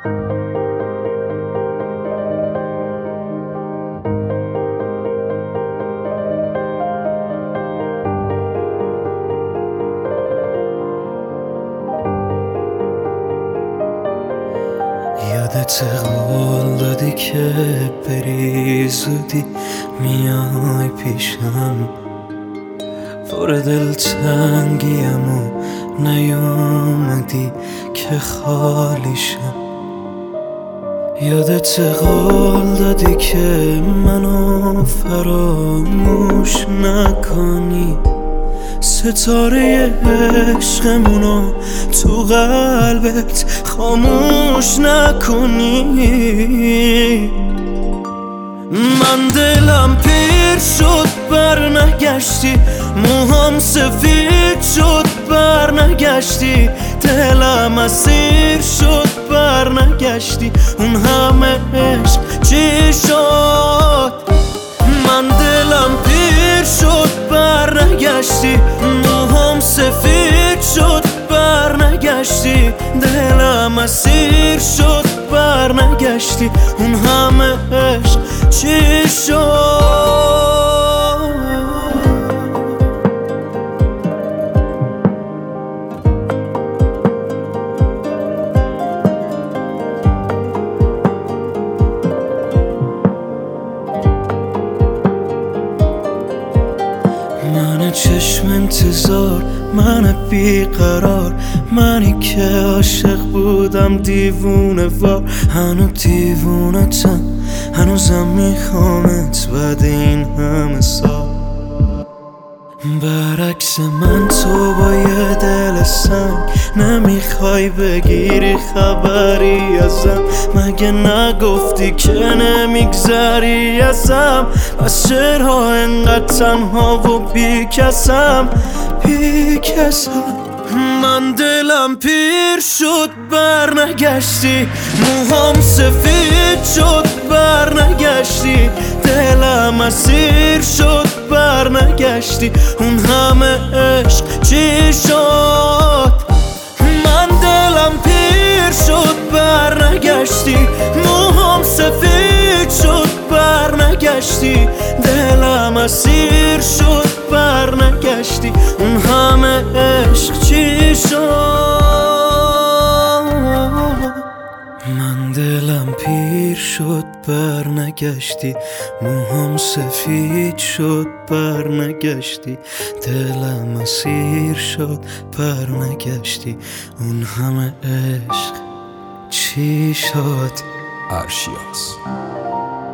یادت قول دادی که بری زودی میای پیشم، پر دلتنگیم و نیومدی که خالیشم. یادت قول دادی که منو فراموش نکنی، ستاره عشقمونو تو قلبت خاموش نکنی. من دلم پیر شد بر نگشتی، موهام سفید شد بر نگشتی، دلم اسیر شد بر نگشتی، اون همه عشق چی شد؟ من دلم پیر شد بر نگشتی، موهام سفید شد بر نگشتی، دلم اسیر شد بر نگشتی، اون همه عشق چی شد؟ من چشم انتظار، من بیقرار، منی که عاشق بودم دیوونه وار، هنو دیوونتم، هنوزم میخوامت بعد این همه سال. برعکس من تو با یه دل سنگ نمیخوای بگیری خبری ازم، مگه نگفتی که نمیگذری ازم؟ پس چرا انقدر تنها و بیکسم؟ من دلم پیر شد بر نگشتی، موهام سفید شد بر نگشتی، دلم اسیر شد بر نگشتی، اون همه عشق چی شد؟ من دلم پیر شد بر نگشتی، موهام سفید شد بر نگشتی، دلم اسیر شد بر نگشتی، اون همه عشق چی شد؟ من دلم پیر شد بر نگشتی، موهام سفید شد بر نگشتی، دلم اسیر شد بر نگشتی، اون همه عشق چی شد؟ ارشیاس.